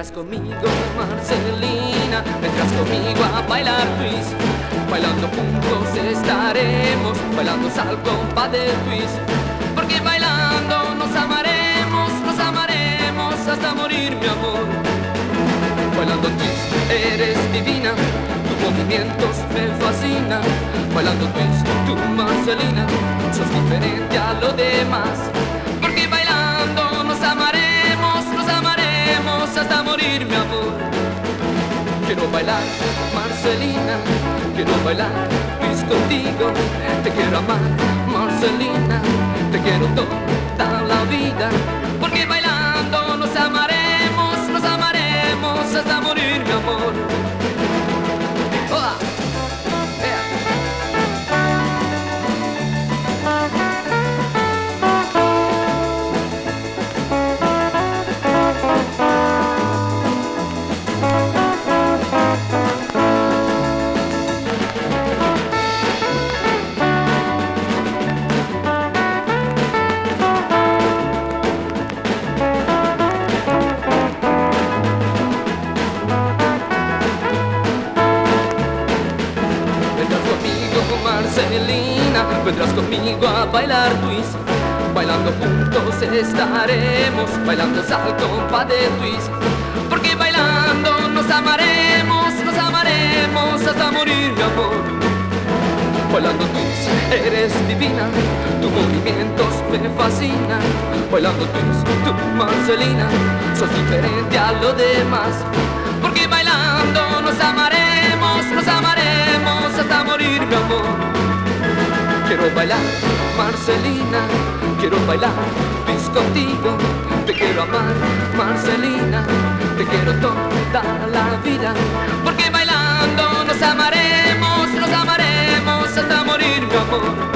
Vendrás conmigo, Marcelina, vendrás conmigo a bailar twist. Bailando juntos estaremos, bailando al compás del twist. Porque bailando nos amaremos hasta morir, mi amor. Bailando twist, eres divina, tus movimientos me fascinan. Bailando twist, tú, Marcelina, sos diferente a lo demás. Porque bailando nos amaremos hasta morir, mi amor. Quiero bailar, Marcelina, quiero bailar twist contigo. Te quiero amar, Marcelina, te quiero toda la vida. Porque bailando nos amaremos hasta morir, mi amor. ¡Hola! Marcelina, vendrás conmigo a bailar twist. Bailando juntos estaremos, bailando al compás de twist. Porque bailando nos amaremos hasta morir, mi amor. Bailando twist, eres divina, tus movimientos me fascinan. Bailando twist, tú, Marcelina, sos diferente a lo demás. Porque bailando nos amaremos hasta morir, mi amor. Quiero bailar, Marcelina, quiero bailar twist contigo. Te quiero amar, Marcelina, te quiero toda la vida. Porque bailando nos amaremos hasta morir, mi amor.